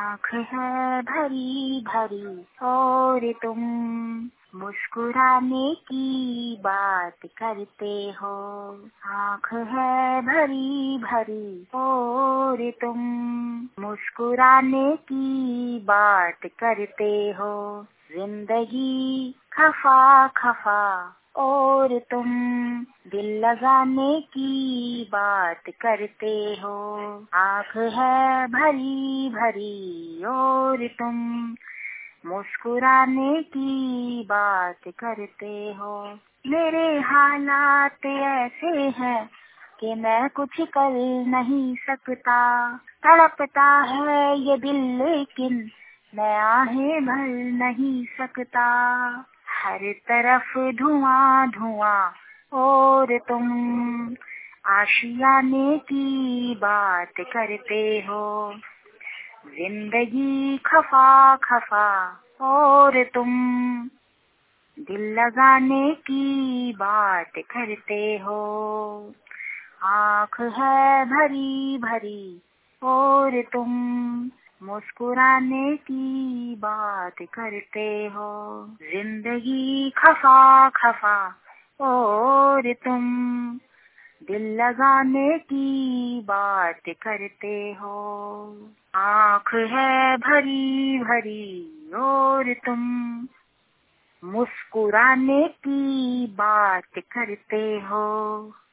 आँख है भरी भरी और तुम मुस्कुराने की बात करते हो। आँख है भरी भरी और तुम मुस्कुराने की बात करते हो। जिंदगी खफा खफा और तुम दिल लगाने की बात करते हो। आँख है भरी भरी और तुम मुस्कुराने की बात करते हो। मेरे हालात ऐसे हैं कि मैं कुछ कर नहीं सकता। तड़पता है ये दिल लेकिन मैं आहें भर नहीं सकता। हर तरफ धुआं धुआं और तुम आशियाने की बात करते हो। जिंदगी खफा खफा और तुम दिल लगाने की बात करते हो। आँख है भरी भरी और तुम मुस्कुराने की बात करते हो। जिंदगी खफा खफा और तुम दिल लगाने की बात करते हो। आँख है भरी भरी और तुम मुस्कुराने की बात करते हो।